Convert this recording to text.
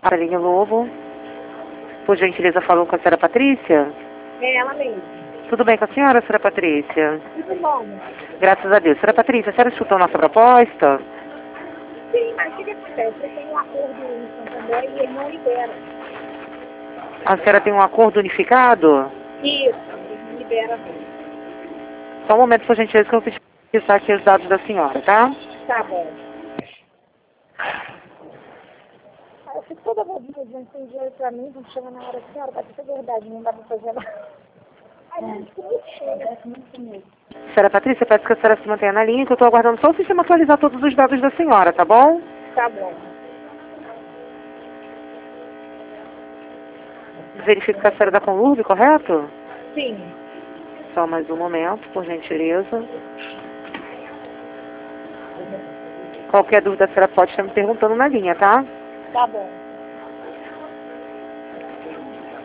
A linha Lobo. Por gentileza, falou com a senhora Patrícia? É ela mesmo. Tudo bem com a senhora, senhora Patrícia? Tudo bom? Graças a Deus. Senhora Patrícia, a senhora escutou nossa proposta? Sim, mas o que acontece? Eu tenho um acordo em Santander e ele não libera. A senhora tem um acordo unificado? Isso, ele não libera. Só um momento, por gentileza, que eu vou pesquisar aqui os dados da senhora, tá? Tá bom. Eu fico toda bobinha dizendo tem dinheiro pra mim, quando chega na hora, senhora, vai ser verdade, não dá pra fazer nada. Aí eu fico muito cheia, muito mesmo. Senhora Patrícia, peço que a senhora se mantenha na linha, que eu estou aguardando só o sistema atualizar todos os dados da senhora, tá bom? Tá bom. Verifico que a senhora é da Conlurb, correto? Sim. Só mais um momento, por gentileza. Qualquer dúvida a senhora pode estar me perguntando na linha, tá? Tá bom.